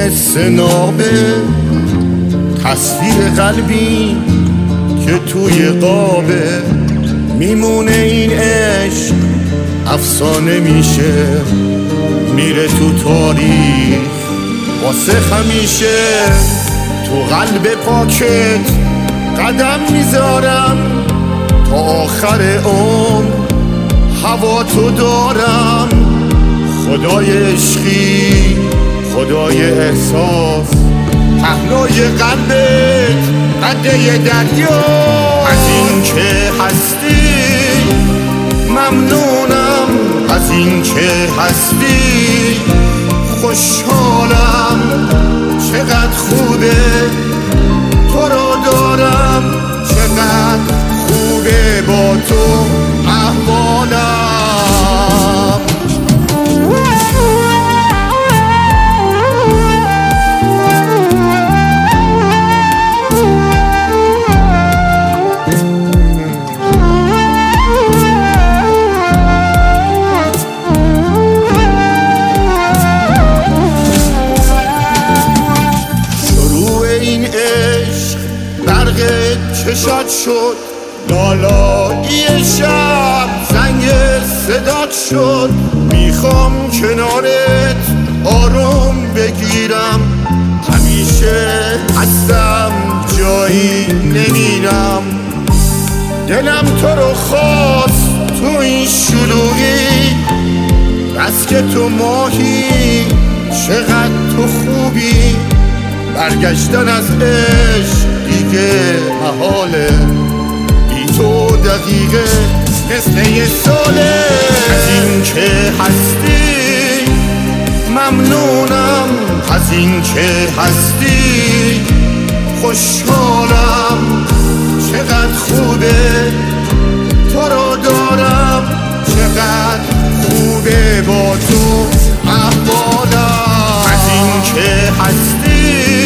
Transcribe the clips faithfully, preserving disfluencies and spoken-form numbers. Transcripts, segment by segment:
مثل نابه، تصویر قلبی که توی قابه. میمونه این عشق افسانه میشه، میره تو تاریخ واسه همیشه. تو قلب پاکت قدم میذارم، تا آخر عمر هوا تو دارم. خدای عشقی، خدای احساس، پهنای قلبت قده دریا. از این که هستی ممنونم، از این که هستی خوشحالم. چقدر خوبه تو رو دارم، چقدر خوبه با تو احوالم. چشات شد لالایی شب، زنگ صدات شد. میخوام کنارت آروم بگیرم، همیشه هستم جایی نمیرم. دلم تو رو خواست تو این شلوغی، بس که تو ماهی چقدر تو خوبی. برگشتن از عشق دیگه محاله، بی تو دقیقه مثل یه ساله. از این که هستی ممنونم، از این که هستی خوشحالم. چقدر خوبه تو رو دارم، چقدر خوبه با تو احوالم. از این که هستی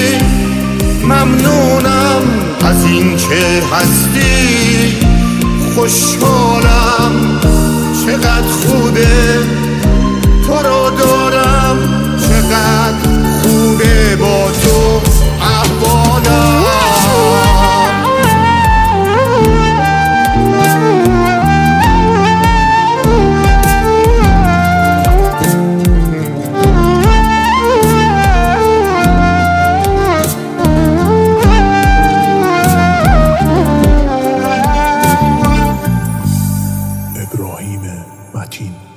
ممنونم، از این که هستی خوشحالم. چقدر خوبه تو رو دارم، چقدر خوبه با تو احوالم. ابراهیم متین.